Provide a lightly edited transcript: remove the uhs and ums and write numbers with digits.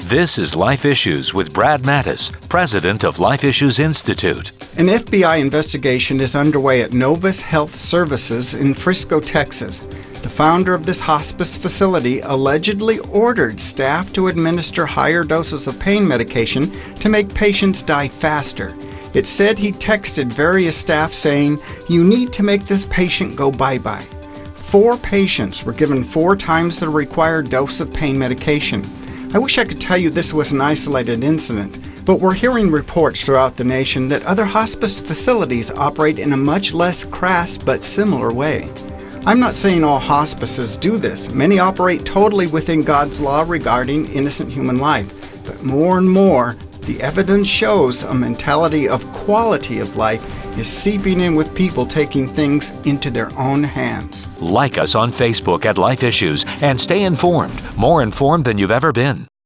This is Life Issues with Brad Mattis, president of Life Issues Institute. An FBI investigation is underway at Novus Health Services in Frisco, Texas. The founder of this hospice facility allegedly ordered staff to administer higher doses of pain medication to make patients die faster. It said he texted various staff saying, "You need to make this patient go bye-bye." 4 patients were given 4 times the required dose of pain medication. I wish I could tell you this was an isolated incident, but we're hearing reports throughout the nation that other hospice facilities operate in a much less crass but similar way. I'm not saying all hospices do this. Many operate totally within God's law regarding innocent human life. But more and more, the evidence shows a mentality of quality of life is seeping in with people taking things into their own hands. Like us on Facebook at Life Issues and stay informed, more informed than you've ever been.